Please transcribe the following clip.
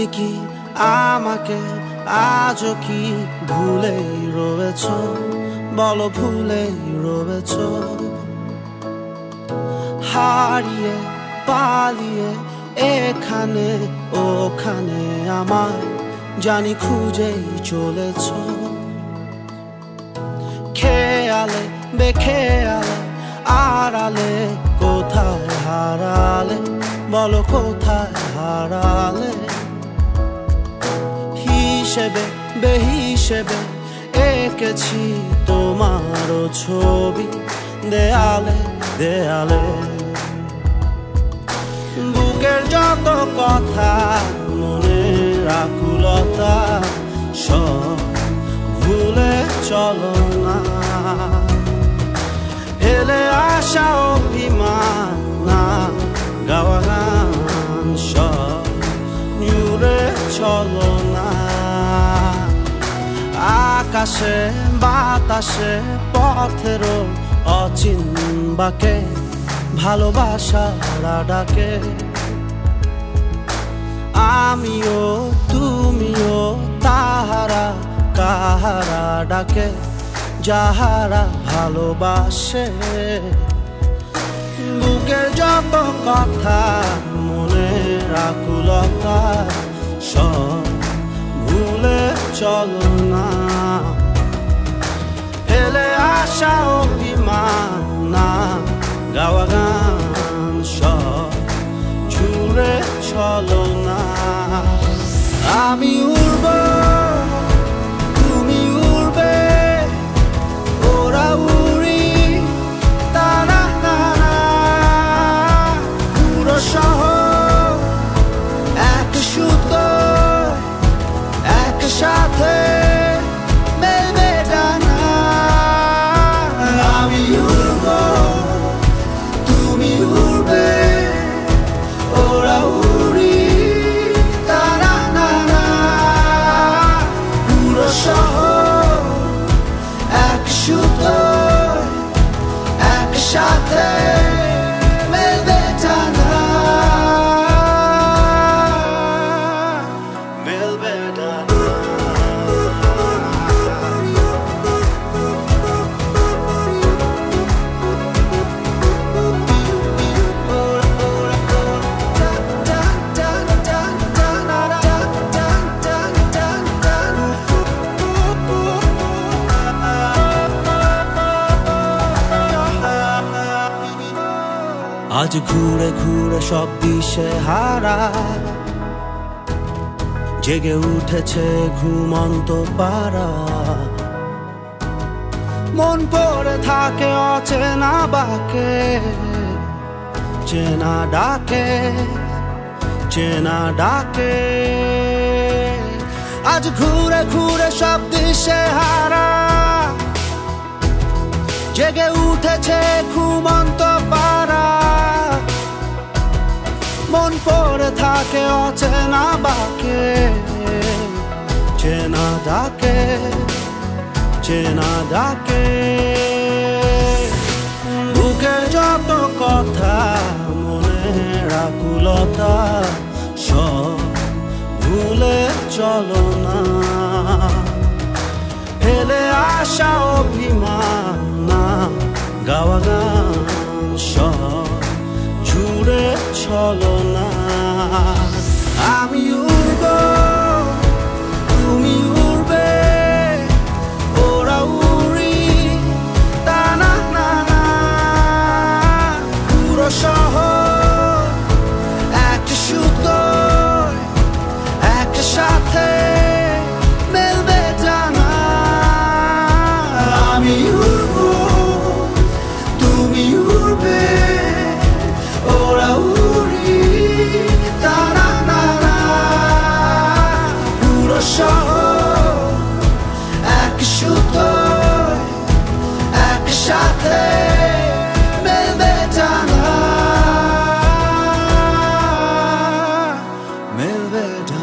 তুমি কি আমাকে আজও কি ভুলেই রয়েছ? বলো ভুলেই রয়েছ? হারিয়ে পালিয়ে এখানে ওখানে আমায় জানি খুঁজেই চলেছ। খেয়ালে বেখেয়ালে আড়ালে কোথায় হারালে? বলো কোথায় হারালে? হিসেবে বেহিসেবে এঁকেছি তোমারও ছবি দেয়ালে দেয়ালে। বুকের যত কথা মনের আকুলতা সব ভুলে চলো না। ফেলে আসা অভিমান না গাওয়া গান সব জুড়ে চলো না। আকাশে বাতাসে পথেরও অচিন বাকে ভালোবাসার ডাকে। আমিও তুমিও তাহারা কাহারা ডাকে যাহারা ভালোবাসে। বুকের যত কথা মনের আকুলতা সব ভুলে চলো না। ফেলে আসা অভিমান না গাওয়া গান সব জুড়ে চলো না। আমি উড়ব তুমি উড়বে ওরা উড়ি তারা তারা। পুরো শহর এক সুতো একসাথে মেলবে ডানা। আমি উড়ব তুমি উড়বে ওরা উড়ি তারা তারা। পুরো শহর এক সুতো একসাথে মেলবে ডানা মেলবে ডানা। আজ ঘুরে ঘুরে সব দিশে হারা জেগে উঠেছে ঘুমন্ত পারা। মন পড়ে থাকে অচেনা বাকে চেনা ডাকে চেনা ডাকে। আজ ঘুরে ঘুরে সব দিশে হারা জেগে উঠেছে ঘুমন্ত পারা। মন পড়ে থাকে অচেনা বাকে চেনা ডাকে চেনা ডাকে। বুকের যত কথা মনের আকুলতা সব ভুলে চলো না। ফেলে আসা অভিমান না গাওয়া গান সব জুড়ে চলো না। আমি উড়ব তুমি উড়বে ওরা উড়ি তানা না। পুরো শহর এক সুতো একসাথে মেলবে জানা। আমি উড়ব তুমি উড়বে ওরা উড়ি তারা তারা। পুরো শহর এক সুতো একসাথে মেলবে জানা মেলবে জানা।